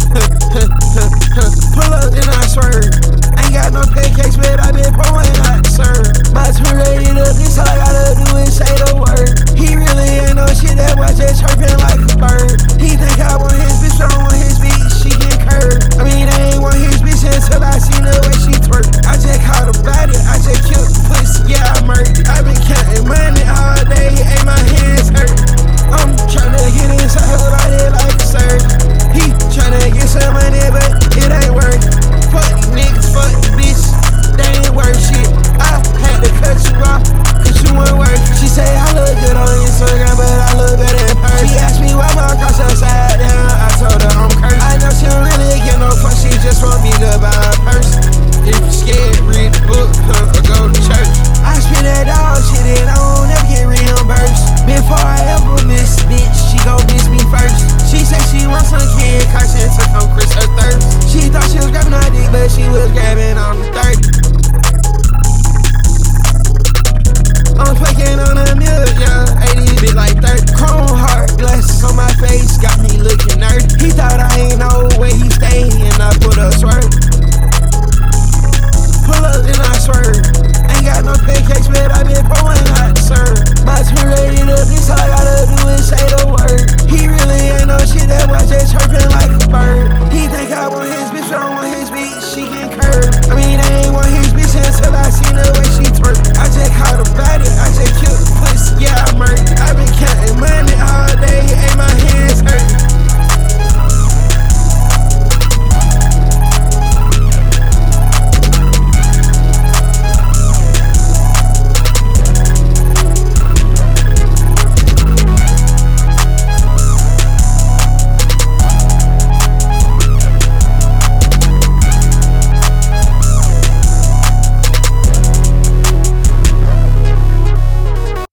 Pull up and I swerve. Ain't got no pancakes, but I been pouring out the serve. My turn ready up, this all I gotta do is say the word. He really ain't no shit, that boy just chirping like a bird. He think I want his bitch, I don't want